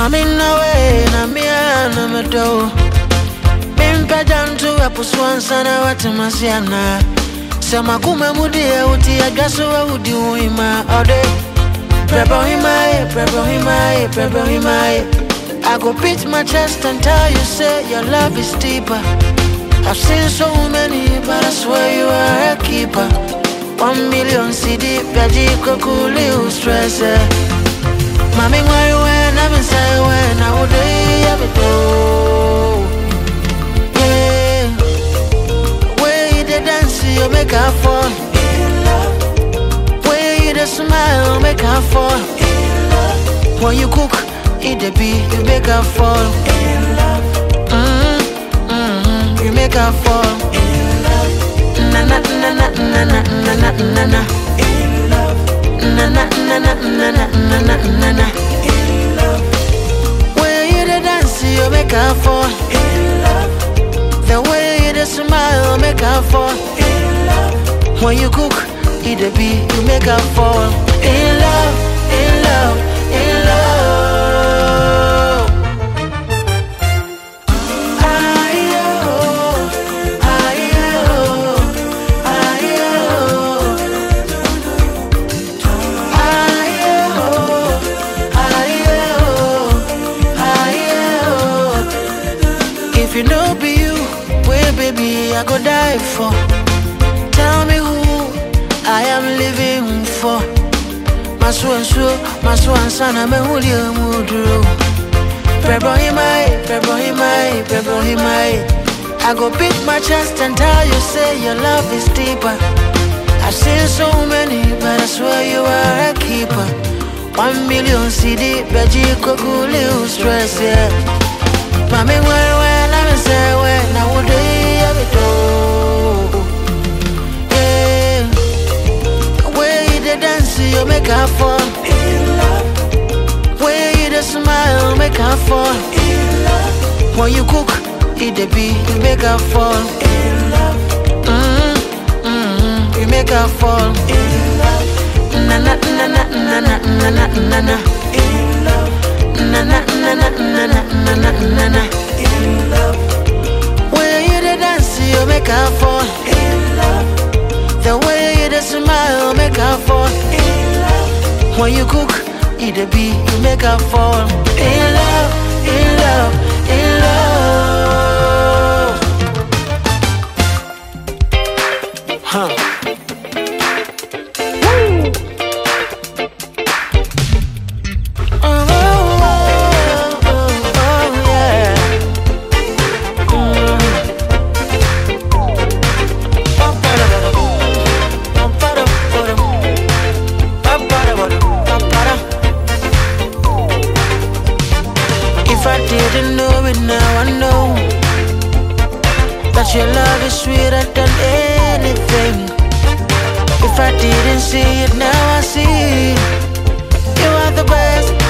Mami no way, na me na me do. Mimpa jantu apuswan sana watemasiana. Sama kuma mudi uti agaso udi uima ode. Prebo himai. I go beat my chest and tell you say your love is deeper. I've seen so many, but I swear you are a keeper. 1 million CD, Beji Kokuli, who stress it. Mami, where you when I'm inside when I would ever do. Yeah, where you the dance, you make her fall. Where you the smile, make her fall. When you cook, eat the beat, you make her fall. You make her fall. Na na na na na na na na na na. Na na na na na na na na na. When you the dance, you make her fall. The way you the smile, make her fall. When you cook, eat the beat, you make her fall. In love, in love, in love. If you know be you, where baby I go die for. Tell me who I am living for. My swan sana me hulio mudro. Prebo himai. I go beat my chest and tell you say your love is deeper. I've seen so many, but I swear you are a keeper. 1 million CD, Beji Kokuli, who stress yeah. Mami, when I'm say when I would ever do. Yeah, where you the dance, you make her fall. Where you the smile, make her fall. When you cook, eat the beat, you make her fall. You make her fall. Na na na na na na na na na na. Na na na na na na na na na. When you the dance, you make her fall. The way you the smile, make her fall. When you cook, eat the beat, you make her fall. In love, in love, in love. Huh. If I didn't know it, now I know that your love is sweeter than anything. If I didn't see it, now I see you are the best.